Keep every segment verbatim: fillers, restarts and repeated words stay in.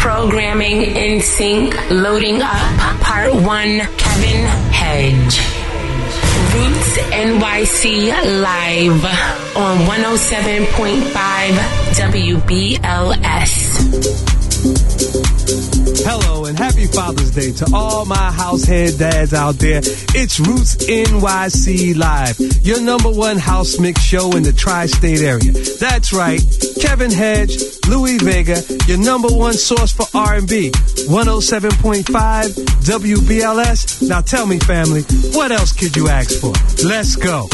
Programming in sync, loading up. Part one, Kevin Hedge. Roots N Y C live on one oh seven point five W B L S. Hello and happy Father's Day to all my househead dads out there. It's Roots N Y C Live, your number one house mix show in the tri-state area. That's right, Kevin Hedge, Louis Vega, your number one source for R and B. one oh seven point five W B L S. Now tell me, family, what else could you ask for? Let's go.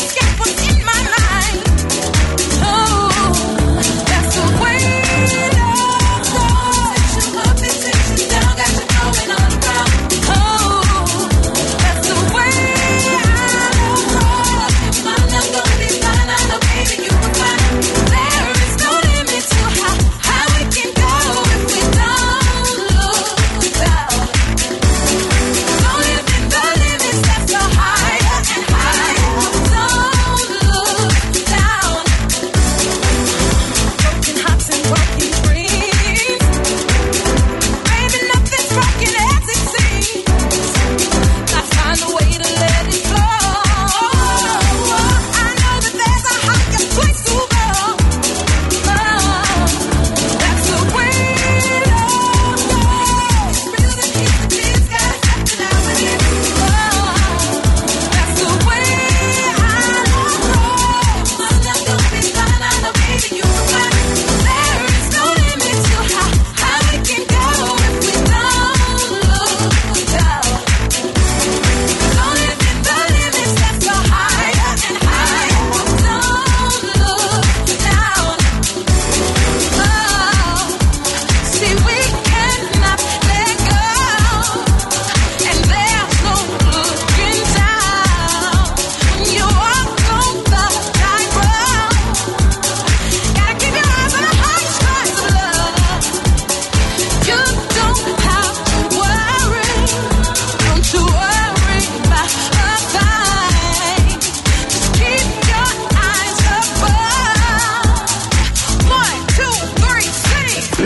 Oh, that's the way.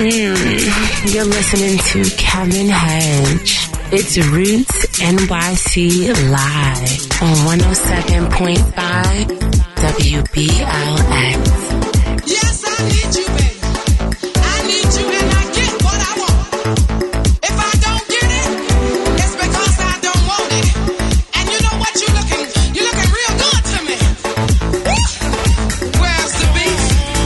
Mm, you're listening to Kevin Hedge. It's Roots N Y C Live on one oh seven point five W B L X. Yes, I need you, baby. I need you and I get what I want. If I don't get it, it's because I don't want it. And you know what? You're looking, you're looking real good to me. Woo! Where's the beat?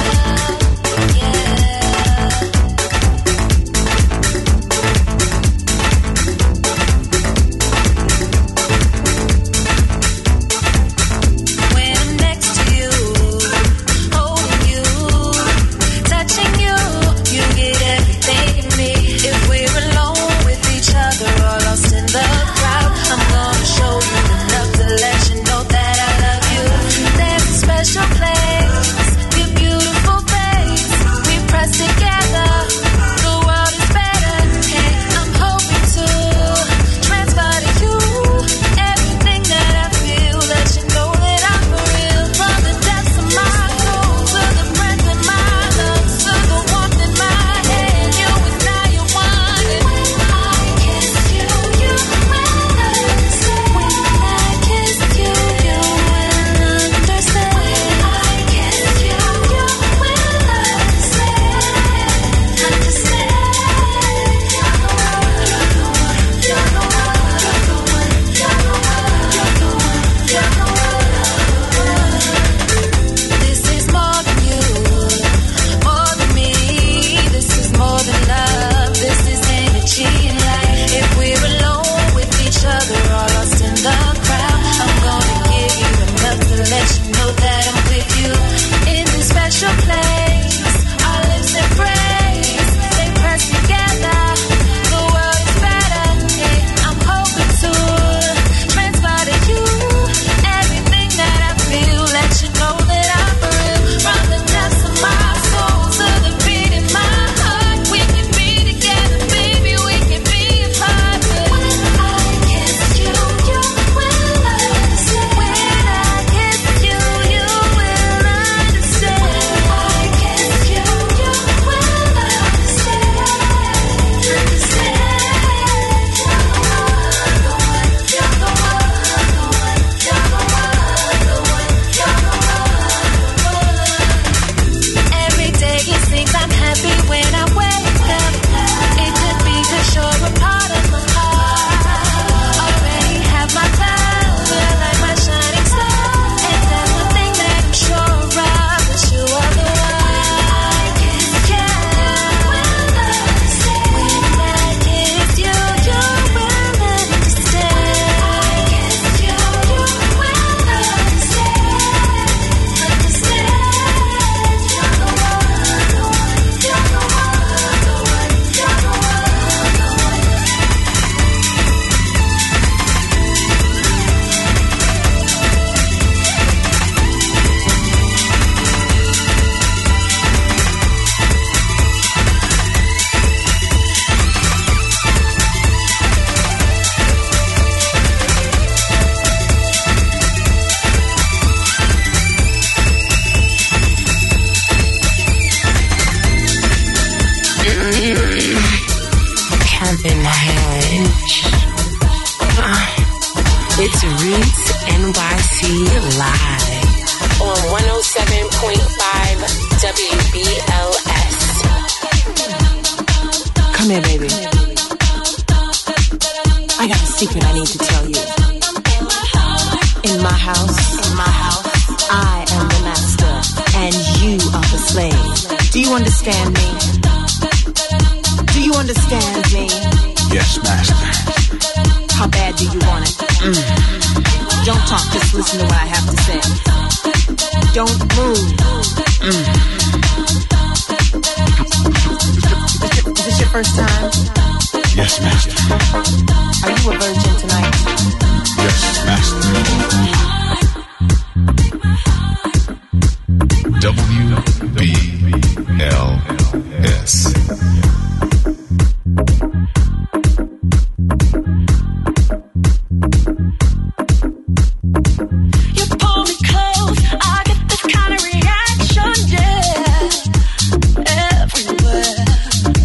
It's Roots N Y C Live on one oh seven point five W B L S. Come here, baby. I got a secret I need to tell you. In my house, in my house, I am the master and you are the slave. Do you understand me? Do you understand me? Yes, master. How bad do you want it? Mm. Don't talk, just listen to what I have to say. Don't move. Mm. Is this your first time? Yes, master. Are you a virgin tonight? Yes, master. W B L S. Everywhere.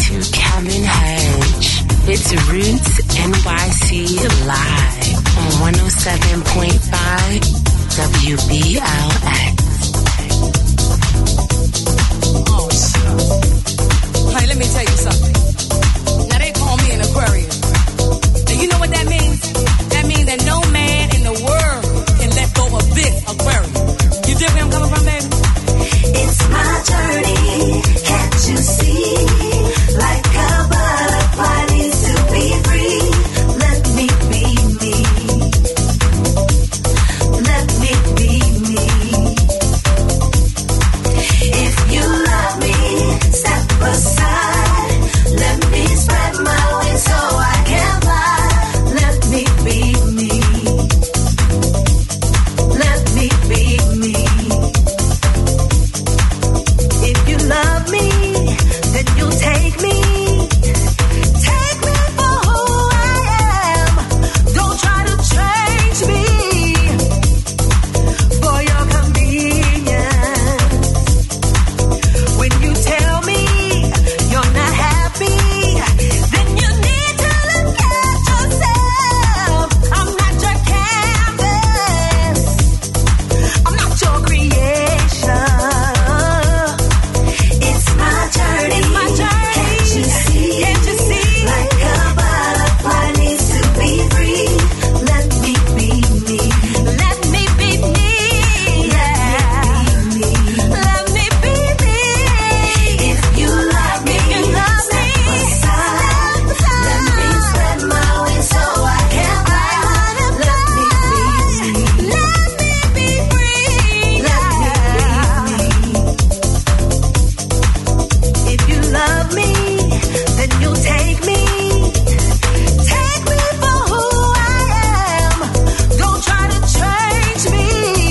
to Kevin Hedge. It's Roots N Y C Live on one oh seven point five W B L X. Oh, shit. Hey, let me tell you something. Now, they call me an Aquarius. Now, you know what that means? That means that no man in the world can let go of this Aquarius. You dig where I'm coming from, baby? It's my journey, can't you see? Like a butterfly needs to be free. Let me be me. Let me be me. If you love me, step aside. Let me spread my wings so I can fly. Let me be me. Let me be me. If you love me, then you'll take me. Take me for who I am. Don't try to change me for your convenience. When you tell me you're not happy, then you need to look at yourself. I'm not your canvas. I'm not your creation. It's my journey. It's my journey. Can't you see? Can't you see? Like a butterfly needs to be free. Let me be me. Let me be me. Let me be me. Let me be me. If you love me, you love me. Step aside. Let me spread my wings so I can fly. Let me be me. Let me be free. Let me be me. If you love me, then you'll take me. Take me for who I am. Don't try to change me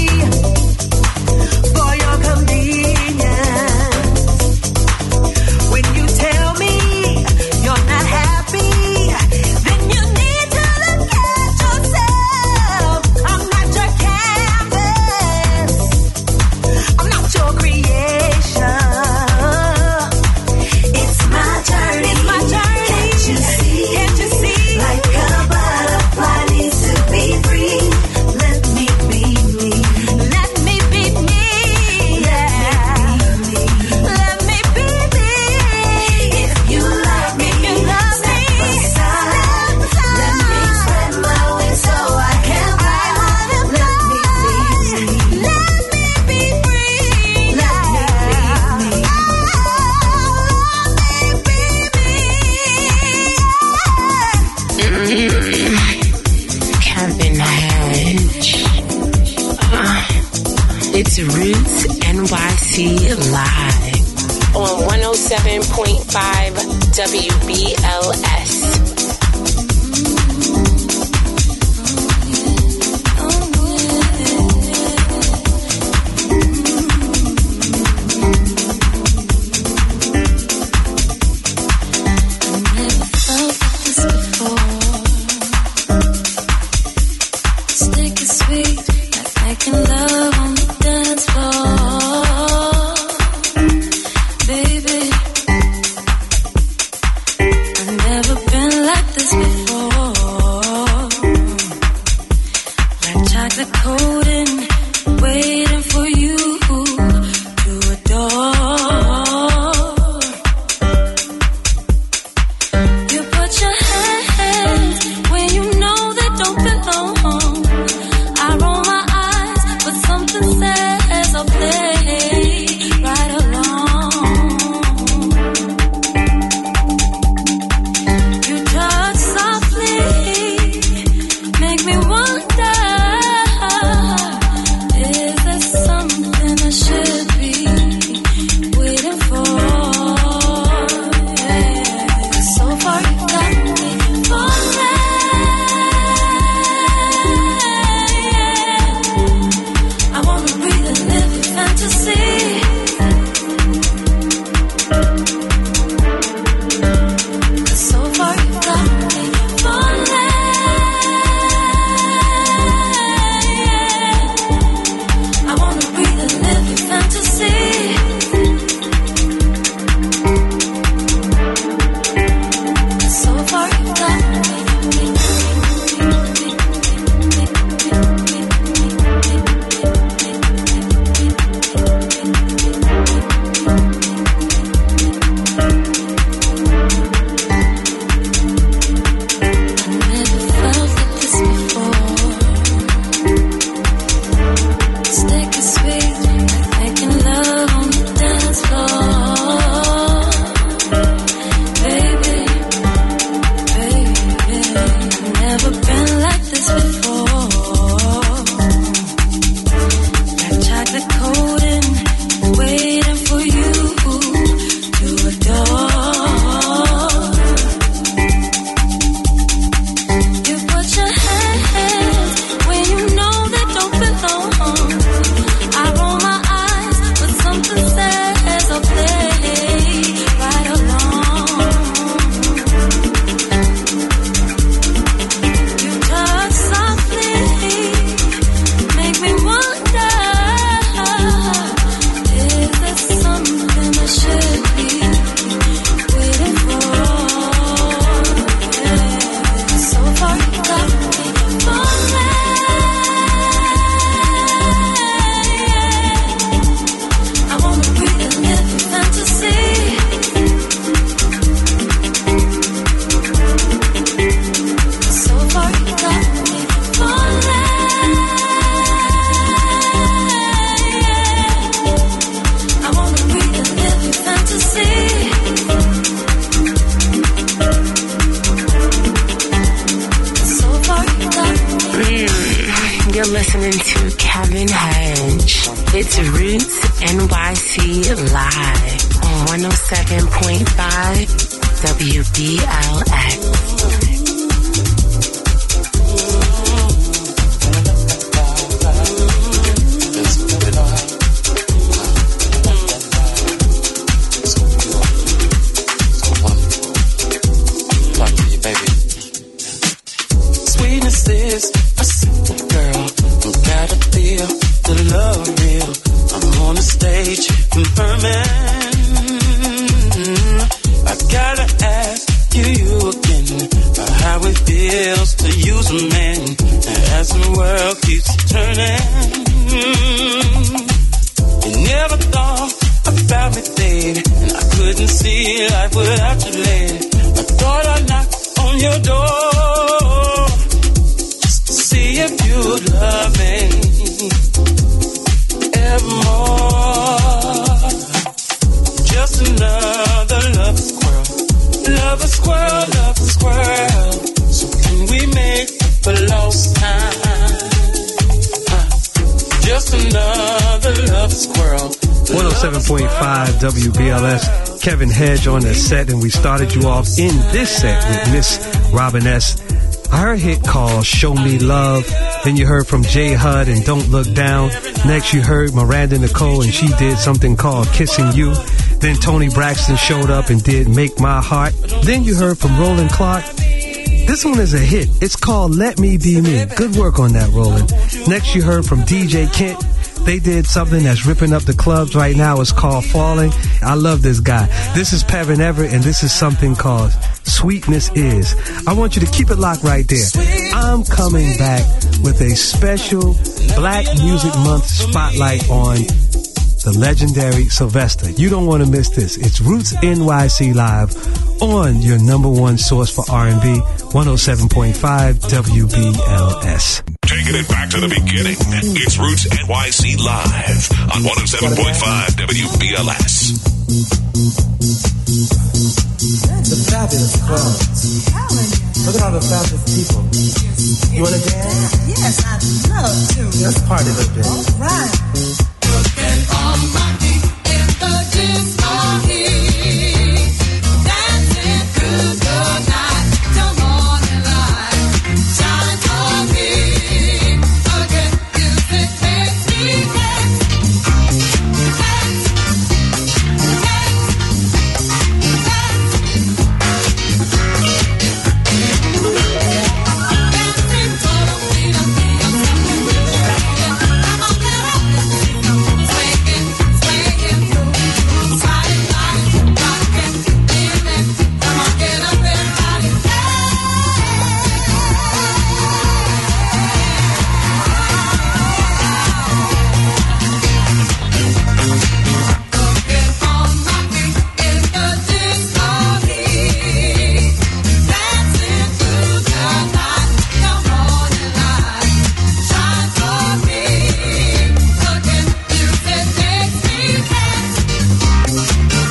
for your convenience. When you tell me you're not happy, then you need to look at yourself. I'm not your canvas. I'm not your creation. It's my journey. It's my journey. Can't you see? Can't you see? Like a butterfly needs to be free. Let me be me. Let me be me. Let me be me. Let me be me. If you love me, you love me. Step aside. Let me spread my wings so I can fly. Let me be me. Let me be free. Let me be me. Kevin Hedge. Uh, it's Roots N Y C Live on one oh seven point five W B L S. Stick is sweet, like making love on the dance floor. Baby, I've never been like this before. Like chocolate coating, waiting for you to adore. You put your hands where you know they don't belong. I roll my eyes, but something says I'll play right along. You touch softly, make me wonder, is there to Kevin Hedge. It's Roots N Y C Live on one oh seven point five W B L X. Sweetness is a simple girl. You gotta feel the love real. I'm on the stage confirming. I gotta ask you, you again about how it feels to use a man as the world keeps turning. You never thought about me, babe, and I couldn't see life without you, lady. I thought I'd knock on your door just to see if you'd love me evermore. Just another love squirrel, love a squirrel, love a squirrel. So can we make up for lost time? Uh, just another love squirrel. one oh seven point five W B L S, Kevin Hedge on the set, and we started you off in this set with Miss Robin S. Her hit called Show Me Love. Then you heard from J Hud and Don't Look Down. Next you heard Miranda Nicole and she did something called Kissing You. Then Tony Braxton showed up and did Make My Heart. Then you heard from Roland Clark. This one is a hit. It's called Let Me Be Me. Good work on that, Roland. Next you heard from D J Kent. They did something that's ripping up the clubs right now. It's called Falling. I love this guy. This is Pevin Everett, and this is something called Sweetness Is. I want you to keep it locked right there. I'm coming back with a special Black Music Month spotlight on the legendary Sylvester. You don't want to miss this. It's Roots N Y C Live on your number one source for R and B, one oh seven point five W B L S. Taking it back to the beginning, it's Roots N Y C Live on one oh seven point five W B L S. The fabulous crowds. Look at all the fabulous people. You want to dance? Yes, I'd love to. Let's party a little bit. All right. Looking on my feet in the disco heat, dancing through the night till morning light. Shine for me again. Music makes me dance, dance, dance, dancing for the freedom of something real. Come on, get up. Swinging, swinging through, sliding, sliding, rocking, feeling. Come on, get up, everybody, looking on my feet in the disco heat, dancing through the night, the morning light. Shine for me, looking, music makes me dance, dance,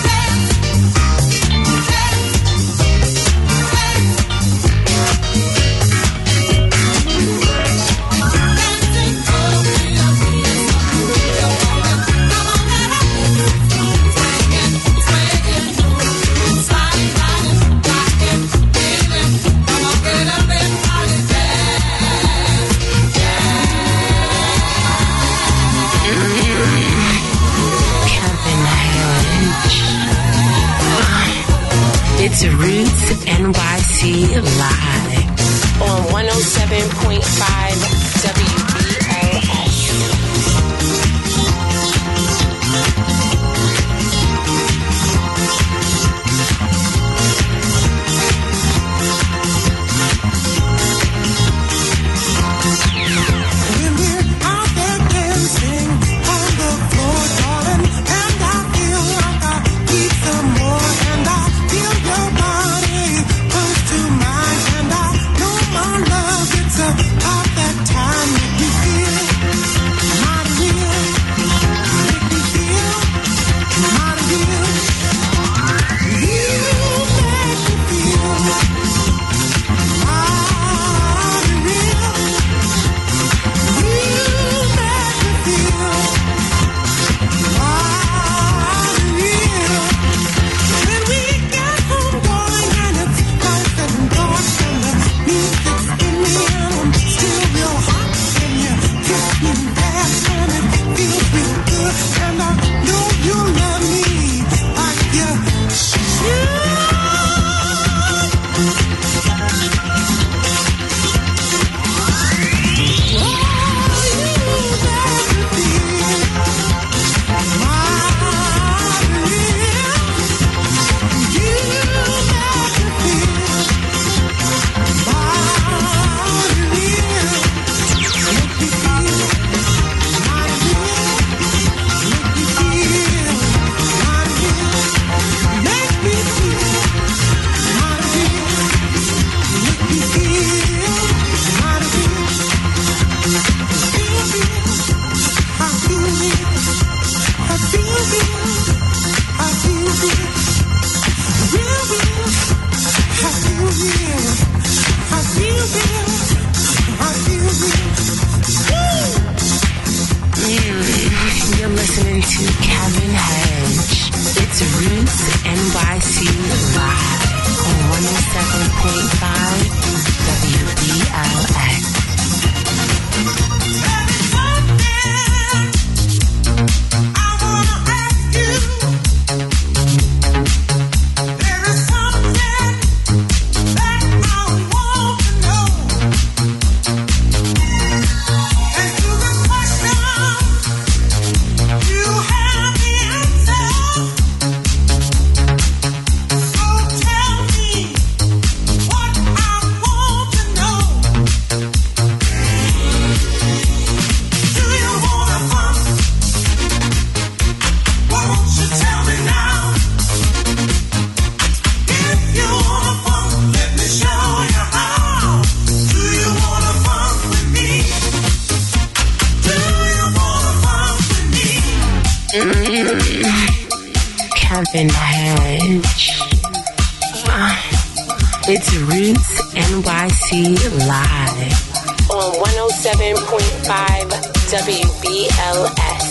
dancing for the freedom of real woman. Come on, get up, swinging, swinging through, sliding, sliding, rocking, feeling. Come on, get up, everybody, dance, Kevin Hedge. It's Roots N Y C Live on one oh seven point five W B L S. When we're out there dancing on the floor, darling, and I feel like I need some more, and I feel your body close to mine, and I know my love, it's about that time again. listening to Kevin Hedge. It's Roots N Y C Live on one oh seven point five W B L S. Kevin Hedge. Uh, it's Roots N Y C Live on one oh seven point five W B L S.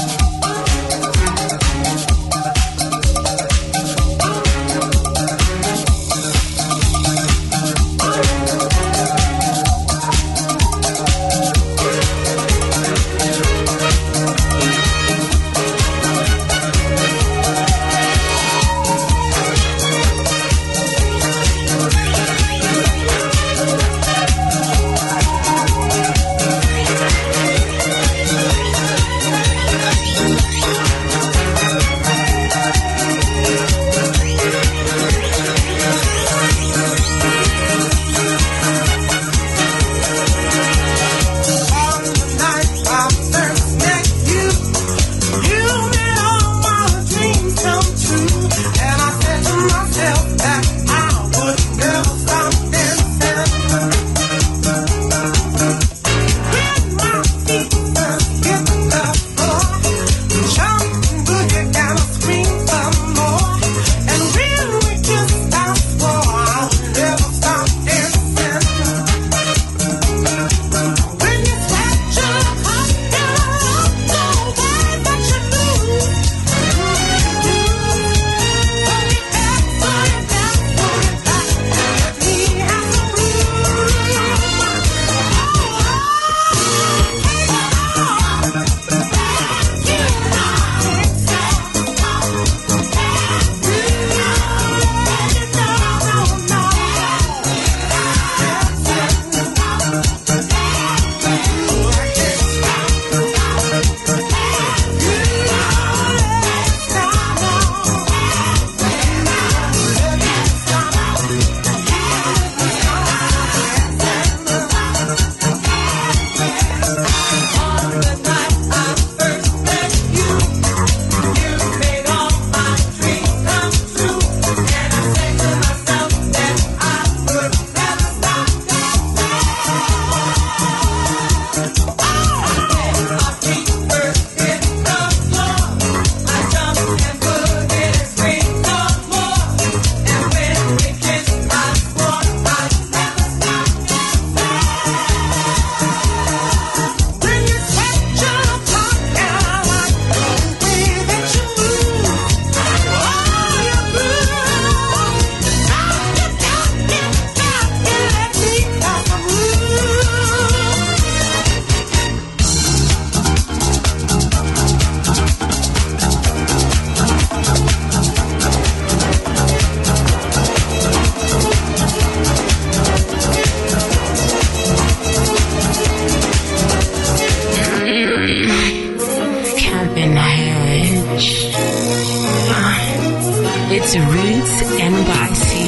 It's Roots N Y C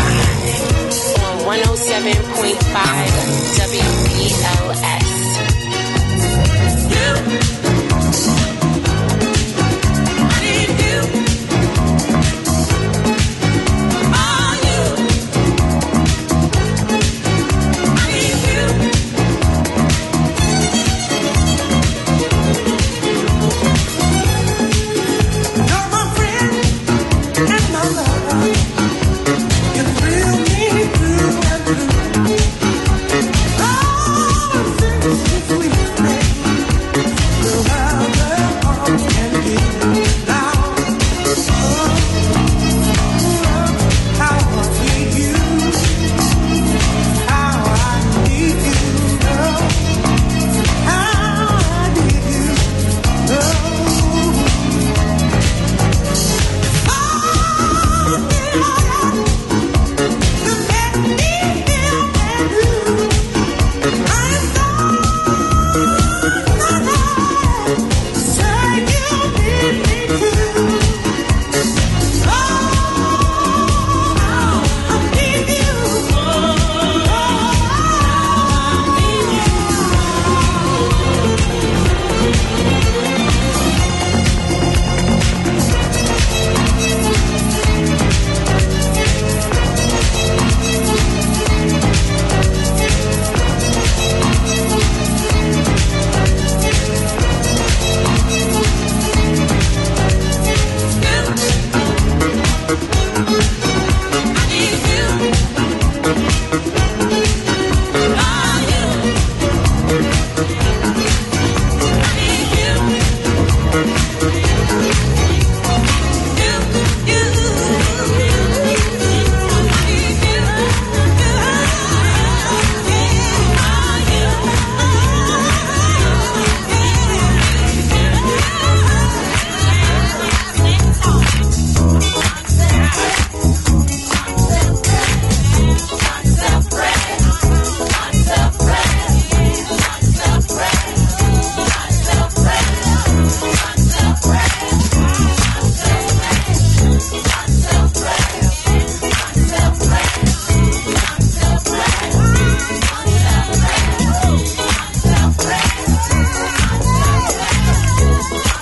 Live on one oh seven point five W B L S. I need you. Oh, you. I need you. You're my friend. And my love, you thrill me through and through. Oh,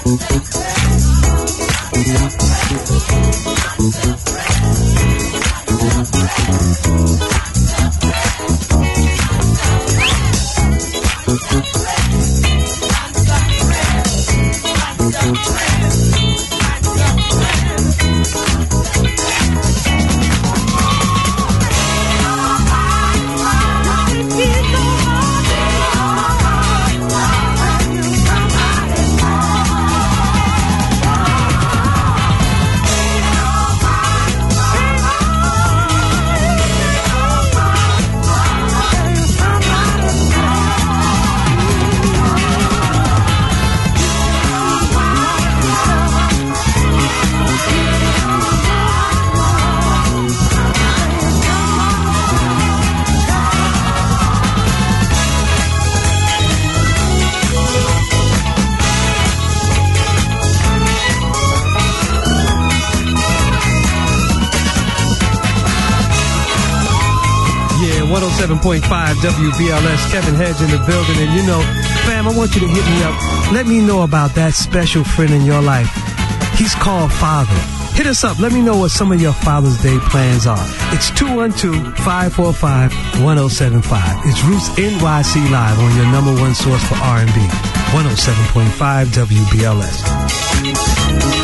one oh seven point five W B L S, Kevin Hedge in the building. And you know, fam, I want you to hit me up. Let me know about that special friend in your life. He's called Father. Hit us up. Let me know what some of your Father's Day plans are. It's two one two, five four five, one oh seven five. It's Roots N Y C Live on your number one source for R and B. one oh seven point five W B L S.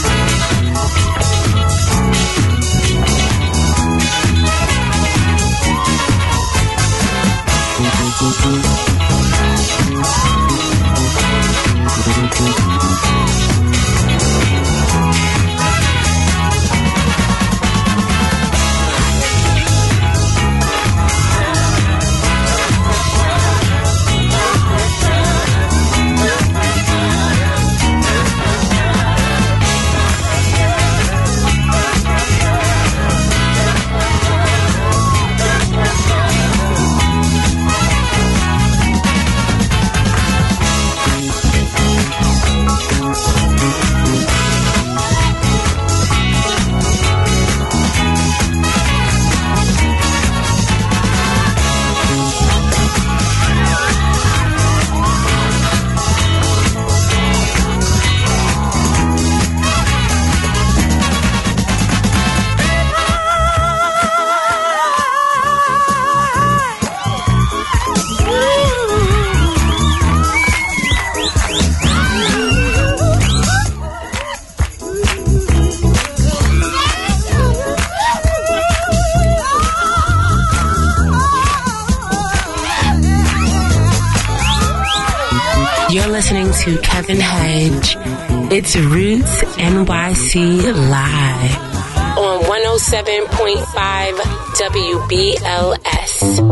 You're listening to Kevin Hedge. It's Roots N Y C Live on one oh seven point five W B L S.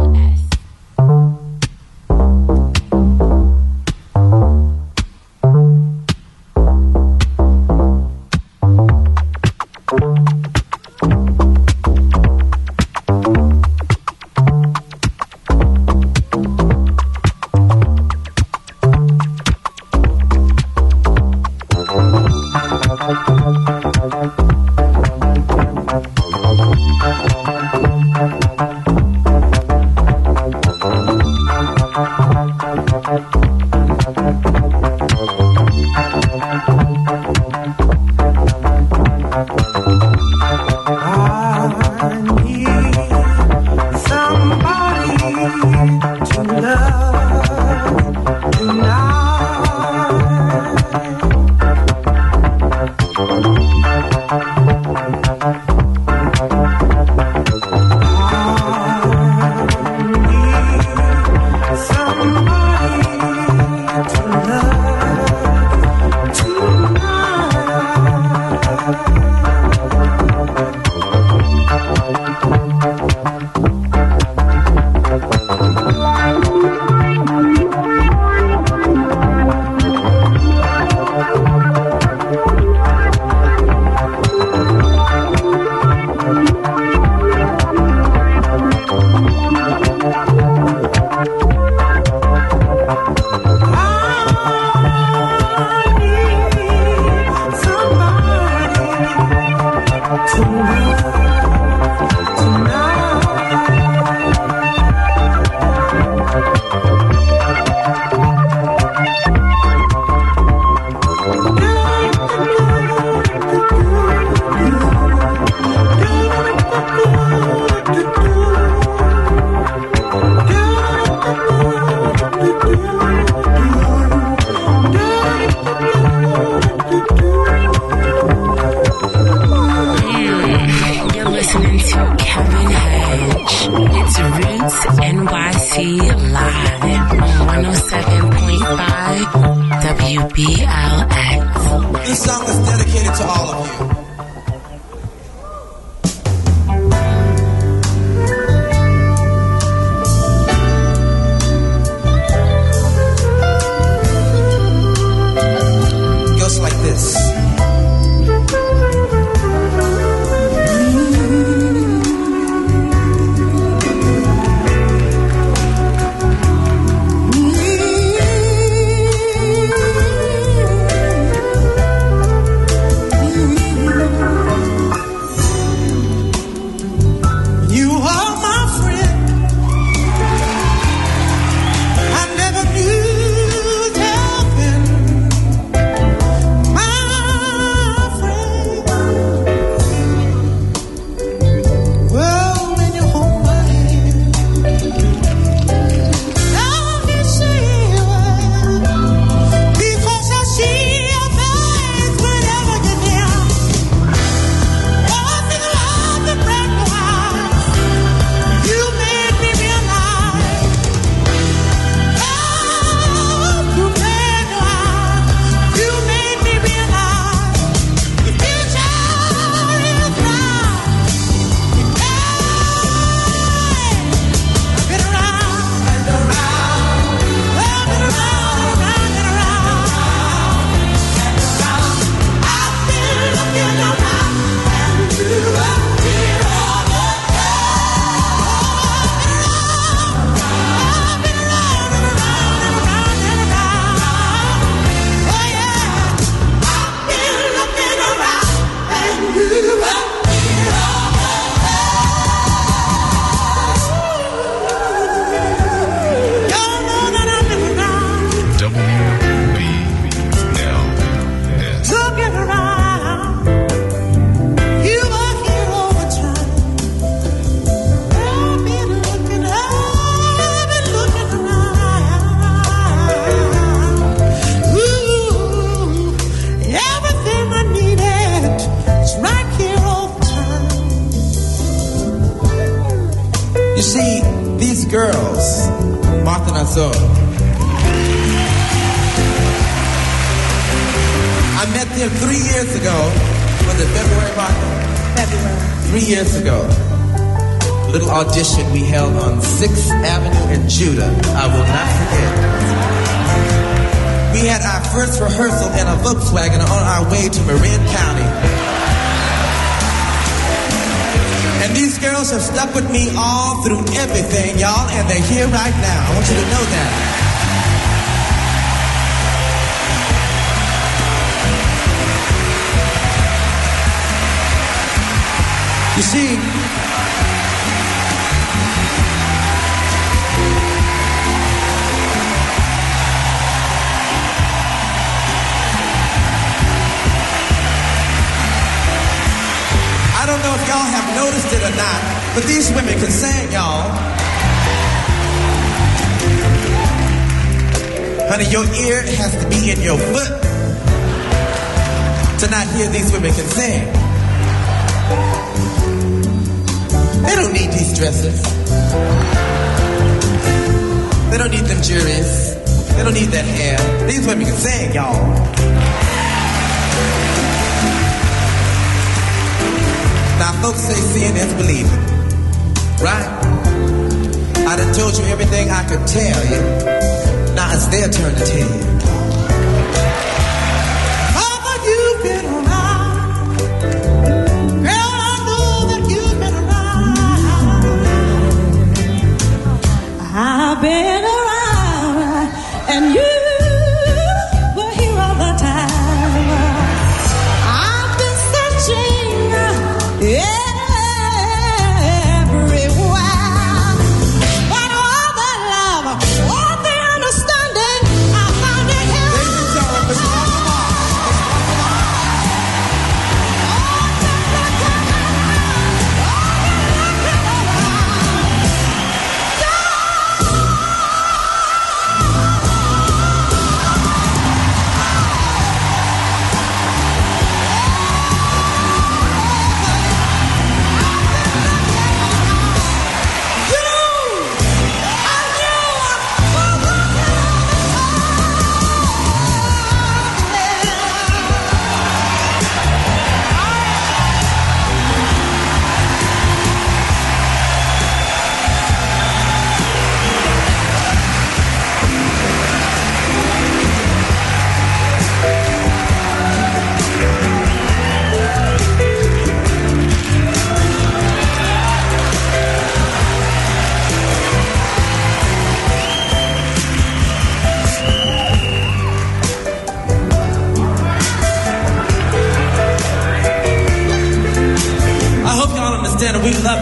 C live on one oh seven point five W B L X. This song is dedicated to all of you. Goes like this. Audition we held on sixth Avenue in Judah. I will not forget. We had our first rehearsal in a Volkswagen on our way to Marin County. And these girls have stuck with me all through everything, y'all, and they're here right now. I want you to know that. You see, I don't know if y'all have noticed it or not, but these women can sing, y'all. Honey, your ear has to be in your foot to not hear these women can sing. They don't need these dresses. They don't need them juries. They don't need that hair. These women can sing, y'all. Now, folks say seeing is believing, right? I done told you everything I could tell you. Now it's their turn to tell you. Mama, you've been around. Girl, I know that you've been around. I've been around, and you were here all the time. I've been searching. Yeah. Everywhere, but all the love, all the understanding, I found it.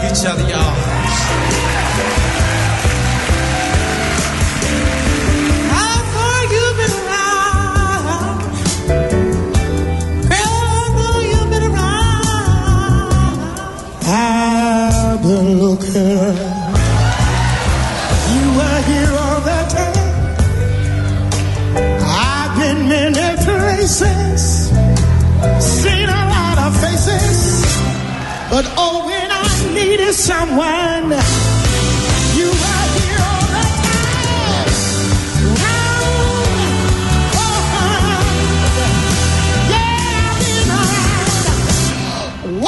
each other, y'all. How far you been around? How far you been around? I've been looking. You were here all that time. I've been many places, seen a lot of faces, but oh, when I needed someone, you were here all the time. Round, oh, yeah, I've been around.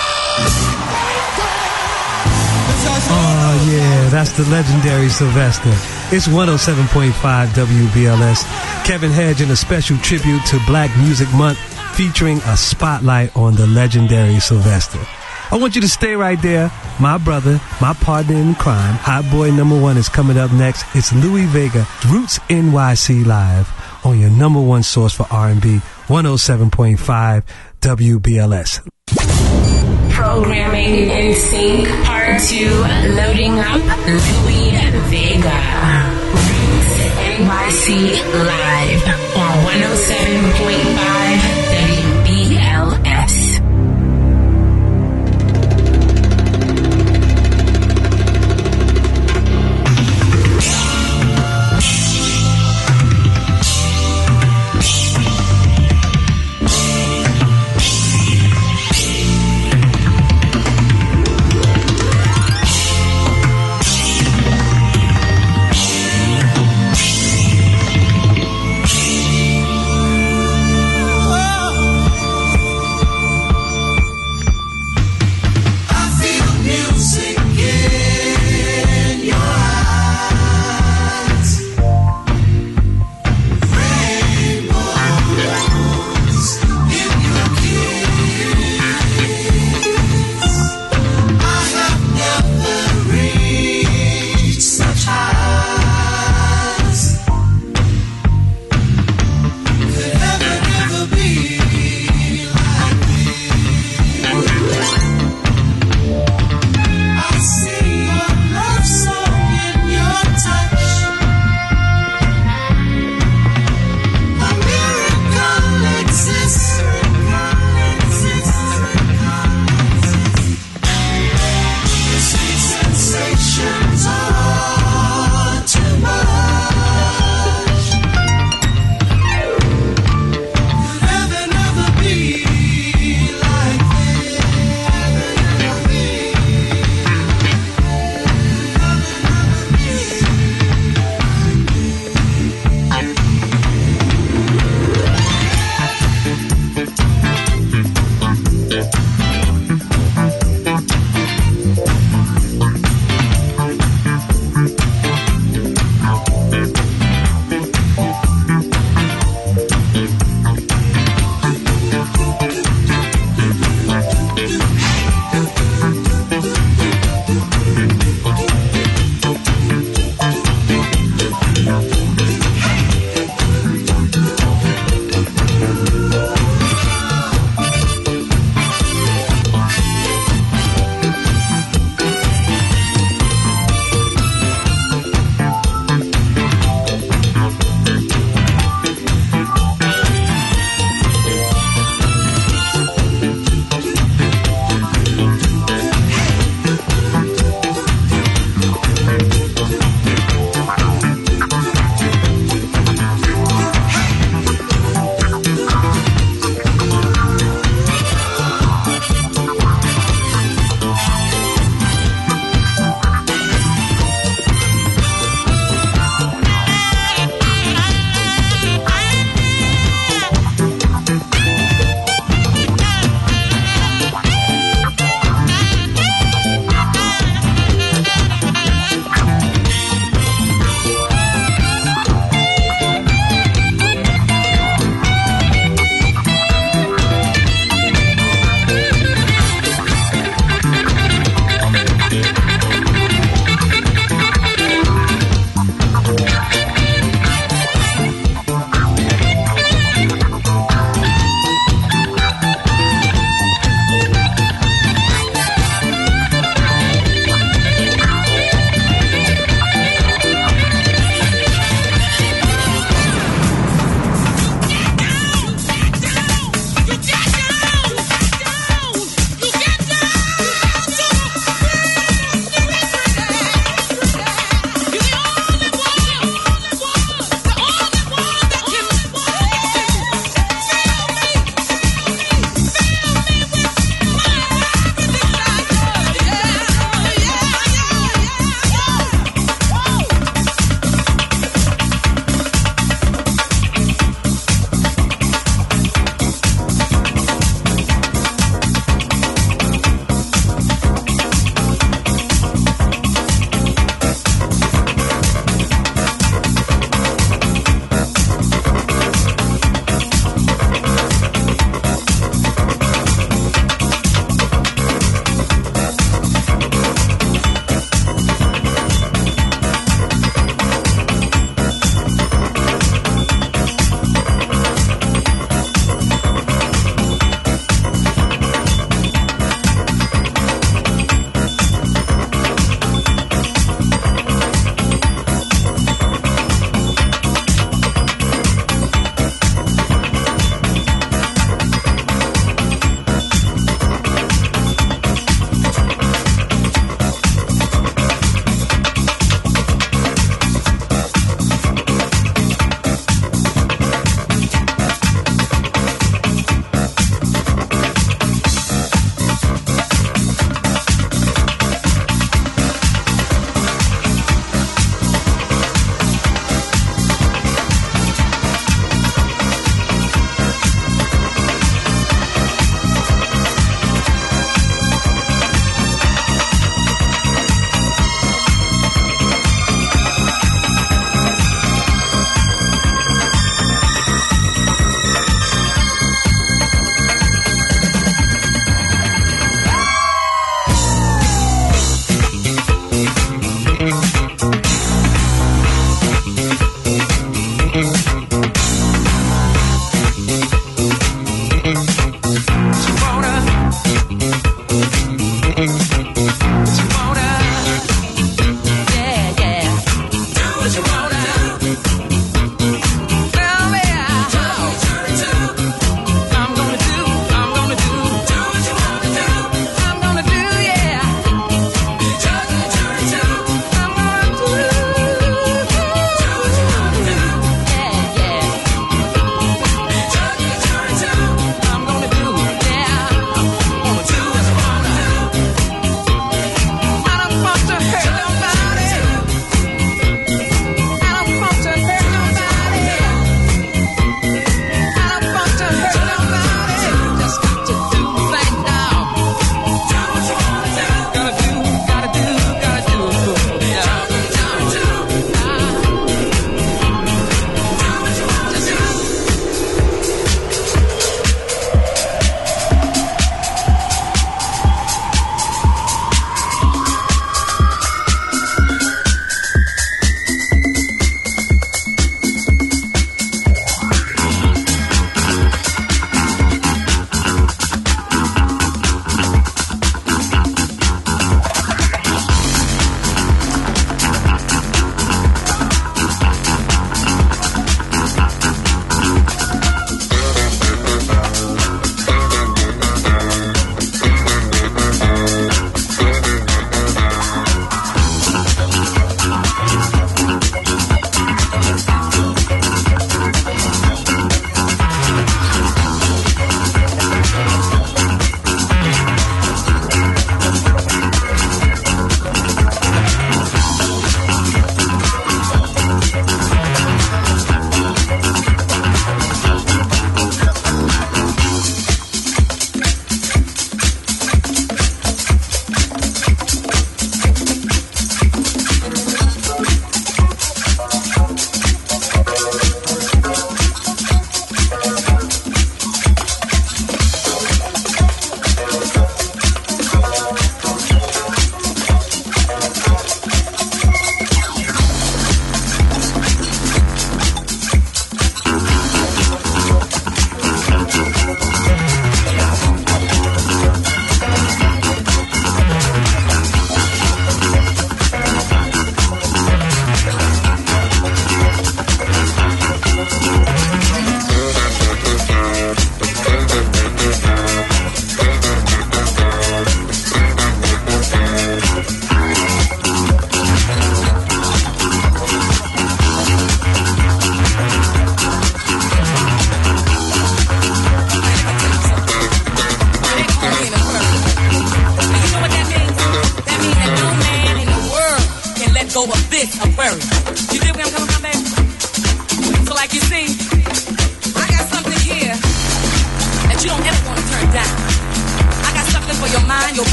Oh, yeah, that's the legendary Sylvester. It's one oh seven point five W B L S. Kevin Hedge in a special tribute to Black Music Month, featuring a spotlight on the legendary Sylvester. I want you to stay right there. My brother, my partner in crime, Hot Boy Number One is coming up next. It's Louis Vega, Roots N Y C Live, on your number one source for R and B, one oh seven point five W B L S. Programming in sync, part two, loading up Louis Vega. Roots N Y C Live on one oh seven point five W B L S.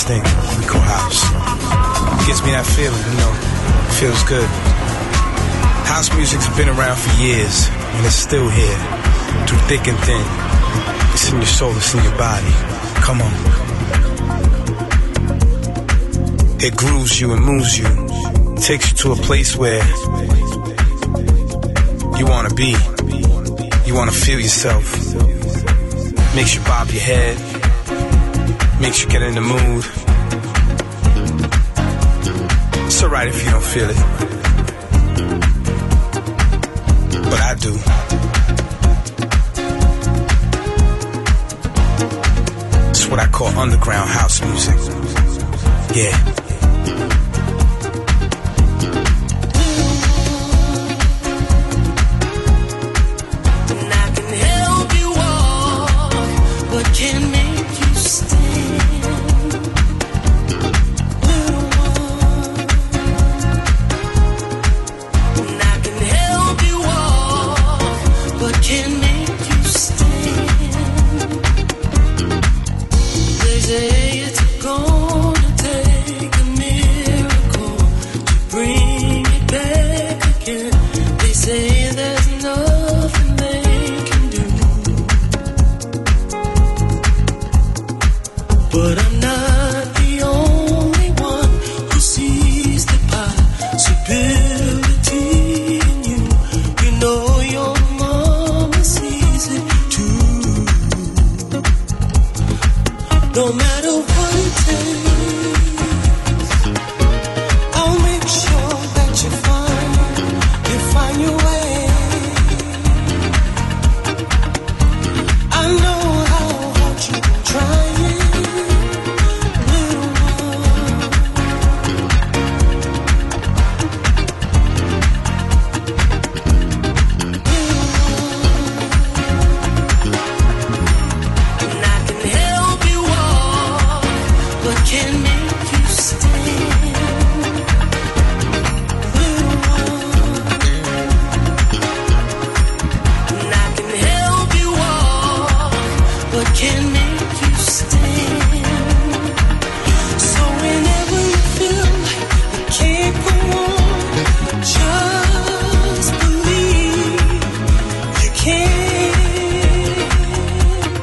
thing we call house. It gives me that feeling, you know. It feels good. House music's been around for years, and it's still here, through thick and thin. It's in your soul, it's in your body. Come on. It grooves you and moves you. Takes you to a place where you wanna be. You wanna feel yourself. Makes you bob your head. Makes you get in the mood. It's alright if you don't feel it, but I do. It's what I call underground house music. Yeah.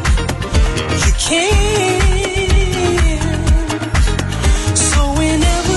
So whenever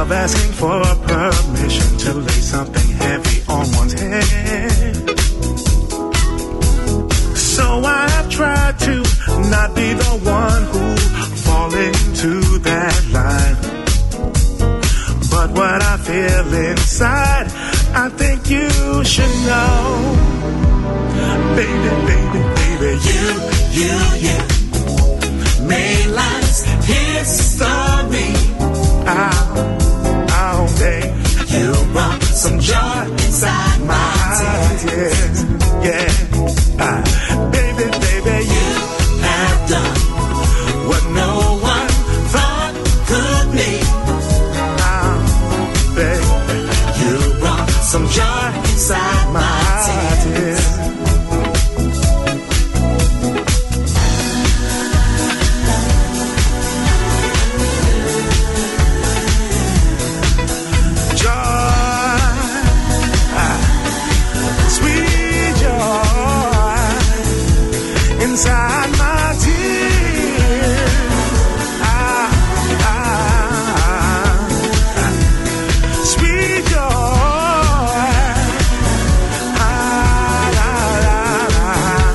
of asking for permission to lay something heavy on one's head. So I have tried to not be the one who fall into that line. But what I feel inside, I think you should know. Baby, baby, baby, you, you, you made life's history. Oh, oh, babe, you brought some joy inside my heart. Yeah, yeah. Uh, baby, baby, you have done what no one thought could be. Oh, baby, you brought some joy inside my heart. Yeah. Inside my tears, ah, ah, ah, sweet joy, ah, ah, ah,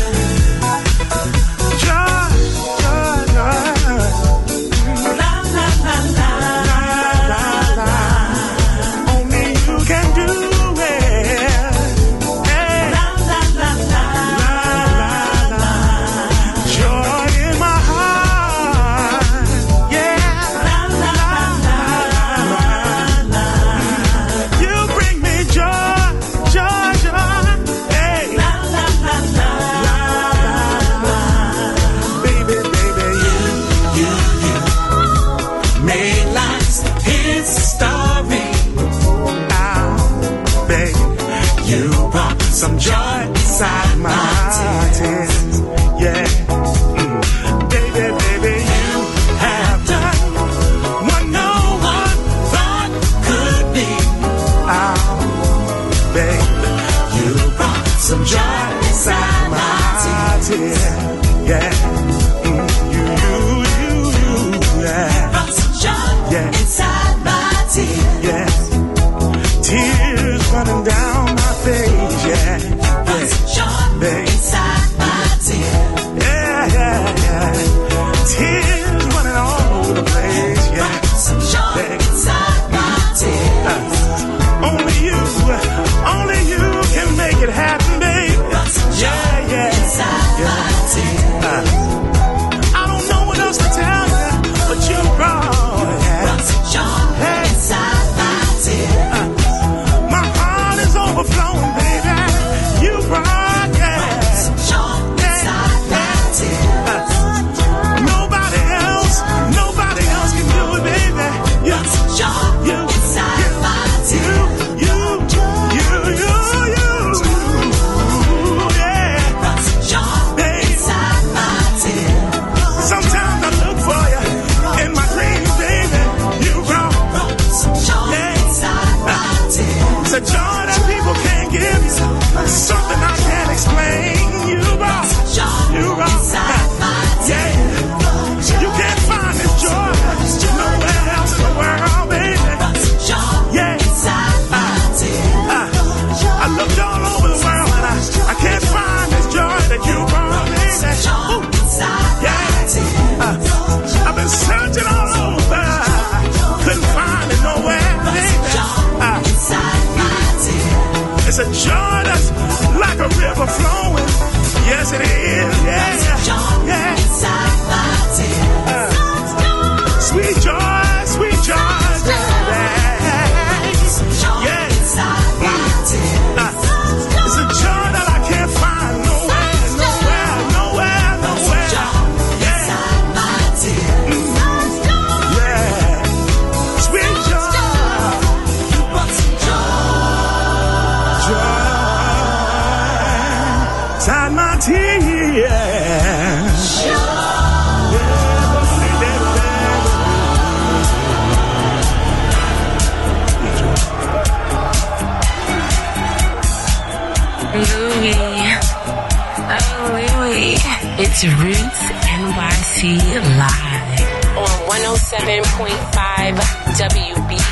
joy, joy, joy, la la la la la la, only you can do it, hey. La la la la. Some joy inside my tears, yeah. Mm. Baby, baby, you have done what no one thought could be. Oh, baby, you brought some joy inside my tears, yeah. Mm. You, you, you, you, yeah. Brought some joy yeah. inside my tears, yeah. Tears running down my face, yeah. Yeah. Inside my tears. Yeah, yeah, yeah. Tears running all over the place, yeah. Some joy yeah. inside my tears. Uh, only you, only you can make it happen, baby. Yeah, yeah. Inside yeah. my tears. Uh, I don't know what else to tell you, but you brought, yeah. Some joy hey. inside my tears. Uh, my heart is overflowing, baby. You brought, yeah. Some joy inside my tears. Uh, nobody else, nobody else can do it, baby. You, some joy you, inside you, my tears. You, you, you, you, you, yeah. Some joy hey. inside my tears. Sometimes I look for you in my dreams, baby. You brought some joy yeah. inside my tears. It's a joy that people can't give you. Something I can't explain. You brought, you brought inside my yeah. You can't find this joy nowhere else in the world, baby. Yeah. Uh, I looked all over the world and I, I can't find this joy that you brought, baby. Ooh. Yeah. Uh, I've been searching all over, couldn't find it nowhere, baby. Uh, it's a joy that's like a river flowing. Yes, it is. Yeah, yeah. Uh, sweet joy, sweet joy. Yeah. Yeah. Uh, it's a joy that I can't find nowhere, nowhere, nowhere, nowhere. Yeah. Mm. Yeah. Sweet joy. Joy. Inside my tears. Louis, oh Louis, it's Roots N Y C Live on one oh seven point five W B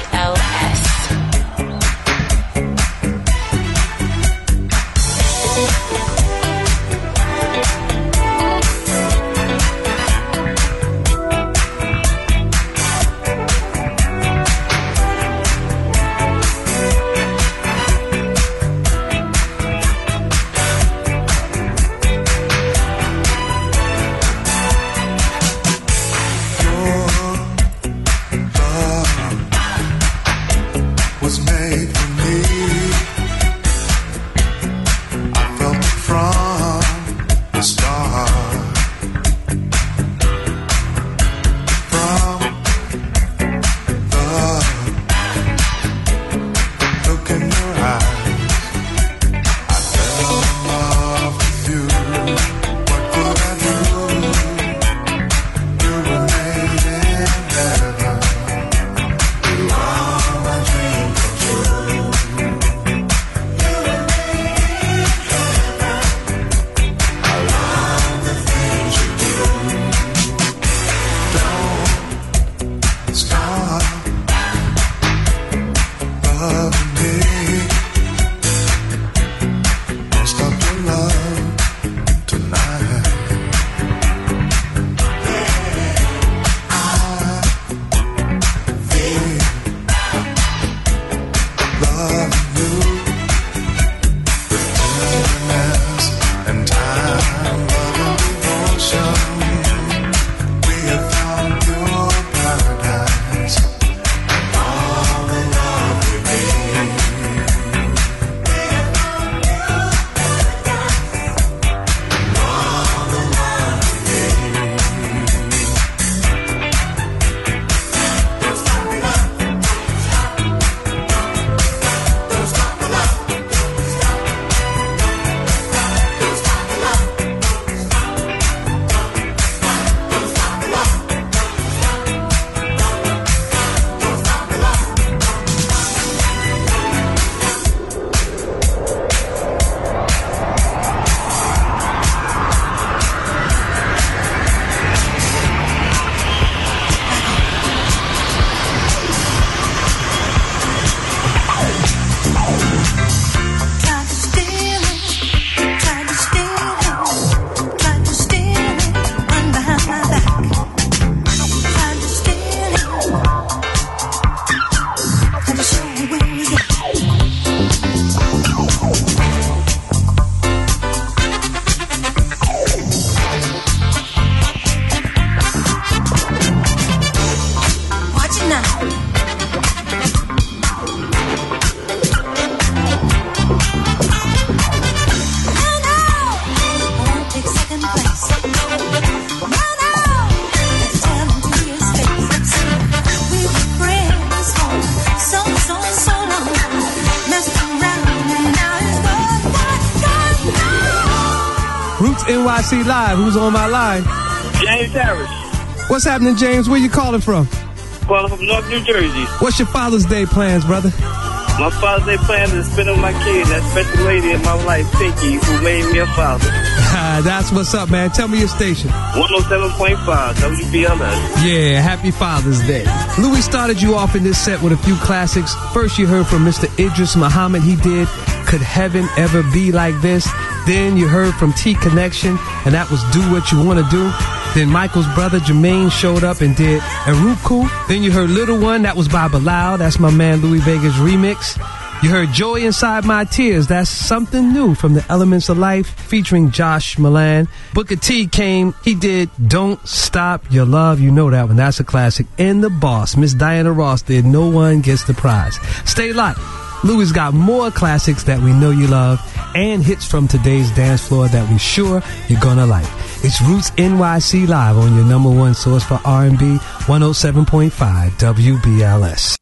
Roots N Y C Live. Who's on my line? James Harris. What's happening, James? Where you calling from? Calling from North New Jersey. What's your Father's Day plans, brother? My Father's Day plan is to spend with my kid, that special lady in my life, Pinky, who made me a father. That's what's up, man. Tell me your station. one oh seven point five W B L S. Yeah, happy Father's Day. Louis started you off in this set with a few classics. First you heard from Mister Idris Muhammad. He did Could Heaven Ever Be Like This? Then you heard from T Connection, and that was Do What You Want to Do. Then Michael's brother Jermaine showed up and did Eruku. Then you heard Little One, that was by Bilal. That's my man Louis Vega's remix. You heard Joy Inside My Tears. That's something new from the Elements of Life featuring Josh Milan. Booker T came. He did Don't Stop Your Love. You know that one. That's a classic. And the boss, Miss Diana Ross, did No One Gets the Prize. Stay locked. Louis got more classics that we know you love and hits from today's dance floor that we're sure you're gonna like. It's Roots N Y C Live on your number one source for R and B, one oh seven point five W B L S.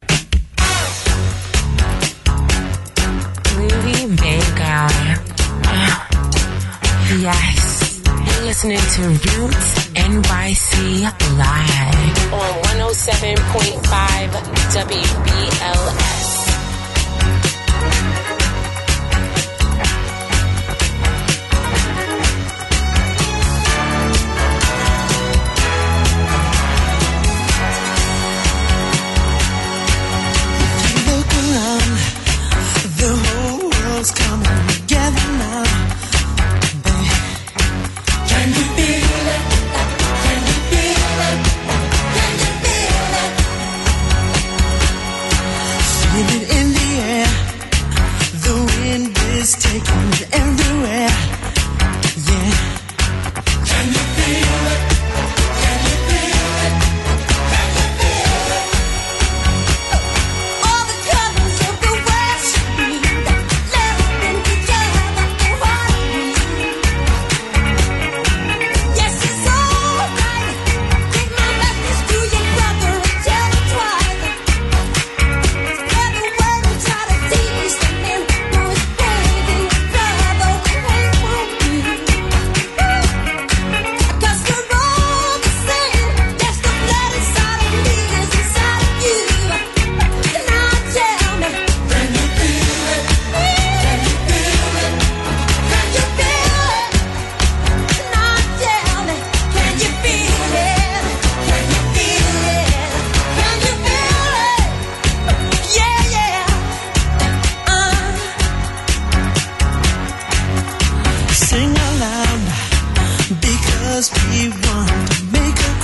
Louis Vega. Uh, yes. You're listening to Roots N Y C Live on one oh seven point five W B L S. Coming together now, babe. Can you feel it? Can you feel it? Can you feel it? Feel it in the air. The wind is taking you everywhere. Yeah. Can you feel it? Can you feel it? Can you feel it? All the colors of the West Street.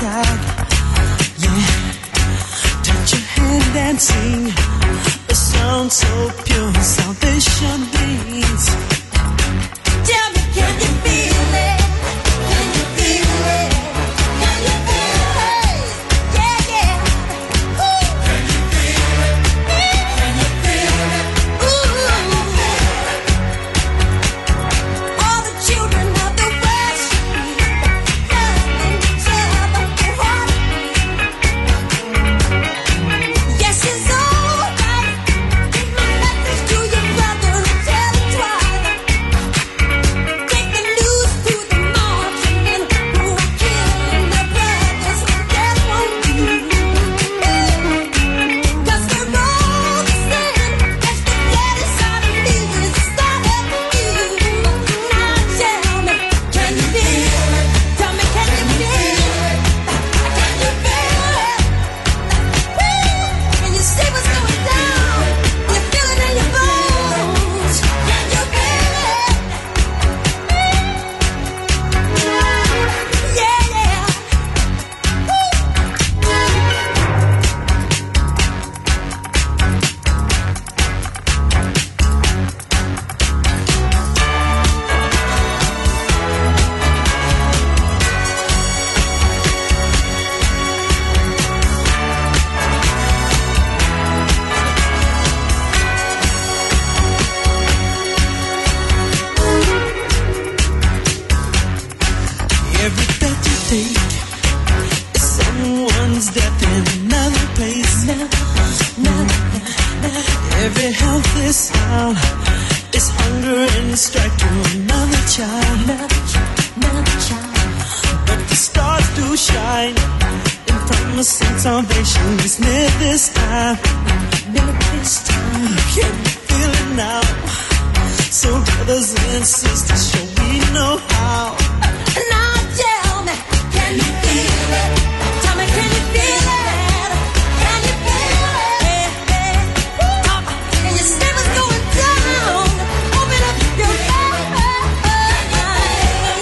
Sing a song sound so pure, salvation brings. Tell me, can you feel it? Can you feel it? Can you feel it? Yeah, yeah. Ooh. Can you feel it? Can you feel it? Ooh. All the children of the West, loving each other for heart. Yes, it's alright. Give my message to your brother and tell him twice. Take the news to the marching who are killing their brothers. That won't do. 'Cause they're all the same. That's the blood inside of me. It's started with you. Now tell me, can you feel it? Tell me, can you feel it? Can you feel it? Can you see what's going down? You feel it in your bones. Can you feel it? Yeah, yeah. Every breath you take is someone's death in another place. Every healthy sound is hunger and strike to another child. But the stars do shine in promising salvation is near this time. Near this time. Can you feel it now? So brothers and sisters, shall we know how? Now tell me, can you feel it? Tell me, can you feel it? Can you feel it? Uh, Can you see what's going down? Open up your mind.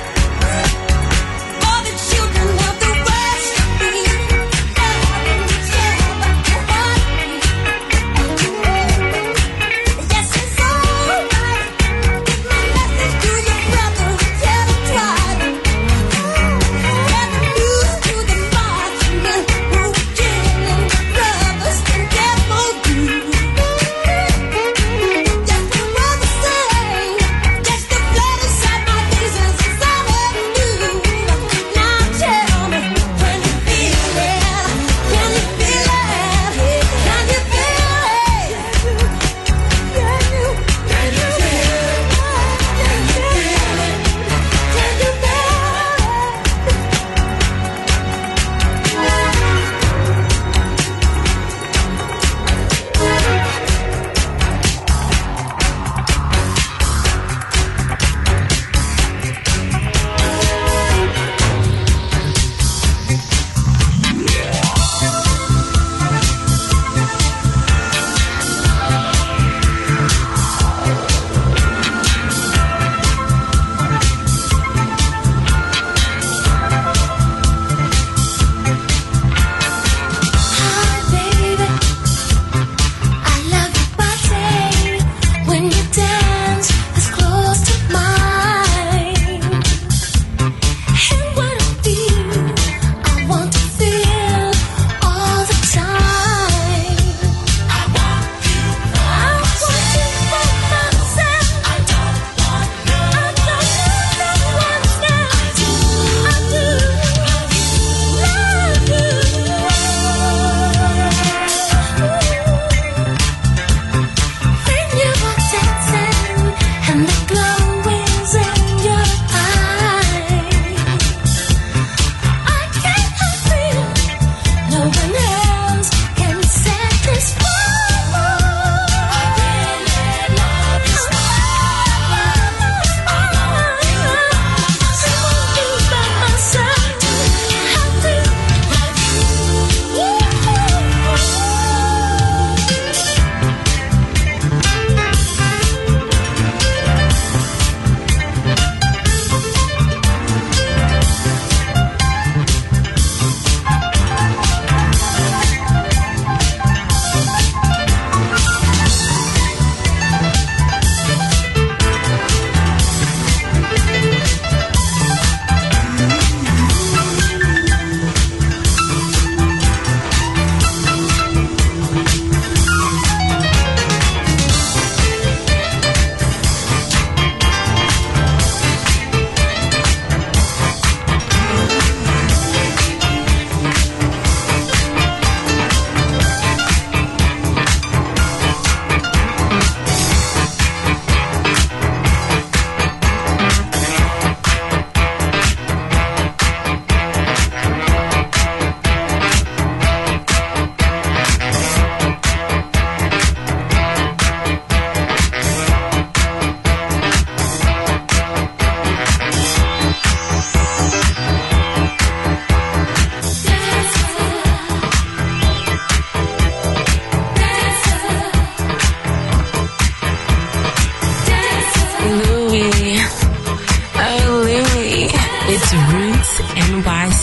All the children of the West, loving each other for heart. Yes, it's alright. Give my message to your brother and tell him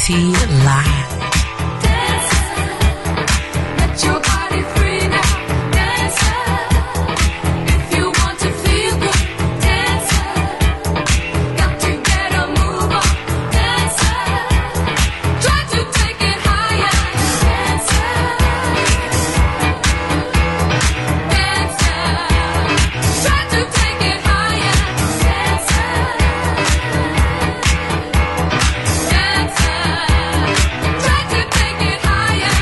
C Live. Let your body free now, dancer. If you want to feel good, dancer. Got to get a move on, dancer. Try to take it higher, dancer. Dancer. Try to take it higher, dancer. Dancer. Try to take it higher.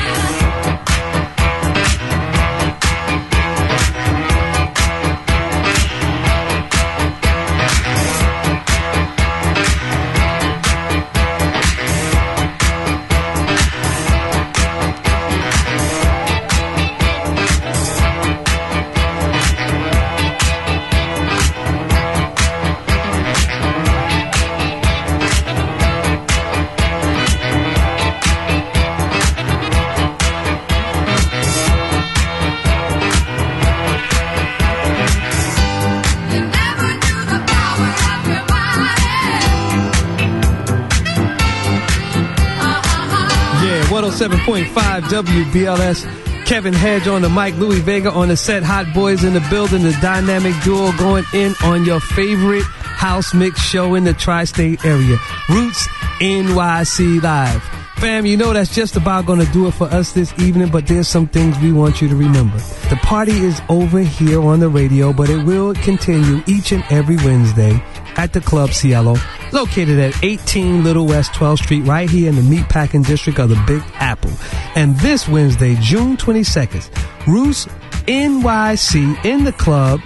Yeah, one oh seven point five W B L S. Kevin Hedge on the mic, Louis Vega on the set, Hot Boys in the building, the dynamic duo going in on your favorite house mix show in the tri-state area, Roots N Y C Live. Fam, you know that's just about going to do it for us this evening, but there's some things we want you to remember. The party is over here on the radio, but it will continue each and every Wednesday at the Club Cielo, located at eighteen Little West twelfth Street, right here in the meatpacking district of the Big Apple. And this Wednesday, June twenty-second, Roots N Y C in the club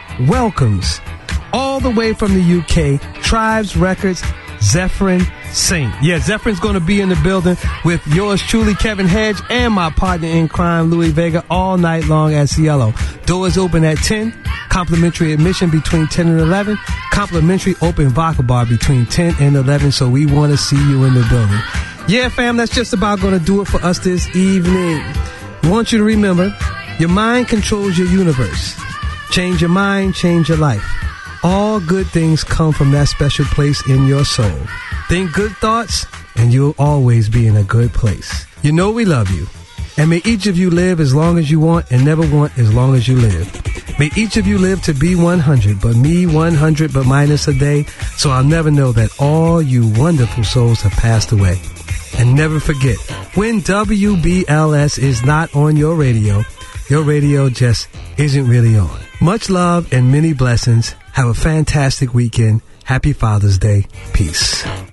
welcomes all the way from the U K, Tribes Records, Zephyrin Saint. Yeah, Zephyrin's going to be in the building with yours truly, Kevin Hedge, and my partner in crime, Louis Vega, all night long at Cielo. Doors open at ten. Complimentary admission between ten and eleven. Complimentary open vodka bar between ten and eleven. So we want to see you in the building. Yeah, fam, that's just about going to do it for us this evening. We want you to remember, your mind controls your universe. Change your mind, change your life. All good things come from that special place in your soul. Think good thoughts, and you'll always be in a good place. You know we love you. And may each of you live as long as you want and never want as long as you live. May each of you live to be one hundred, but me one hundred but minus a day, so I'll never know that all you wonderful souls have passed away. And never forget, when W B L S is not on your radio, your radio just isn't really on. Much love and many blessings. Have a fantastic weekend. Happy Father's Day. Peace.